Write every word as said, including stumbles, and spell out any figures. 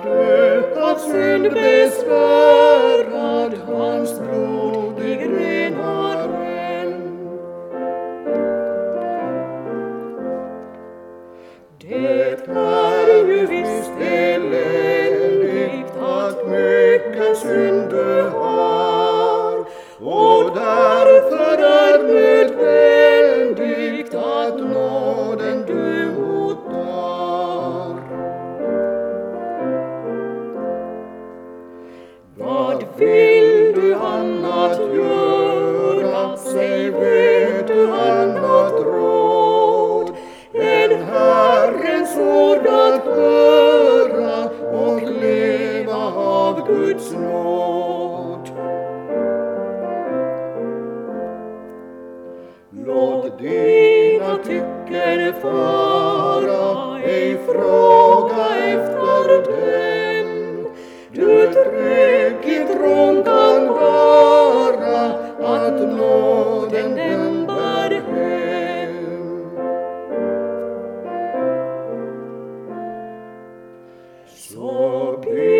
dött av synd besvärad, hans blodig gren har ränt. Det är ju visst eländigt att mycket synd du har, och därför är nödvändigt att nåden du mottar. Vad vill du annat göra, säg vet du annat råd, än Herrens ord att höra och leva av Guds nåd. Låt dina tycken fara, ej fråga efter dem. Du trygg i tron kan vara att nåden den bär hem. Så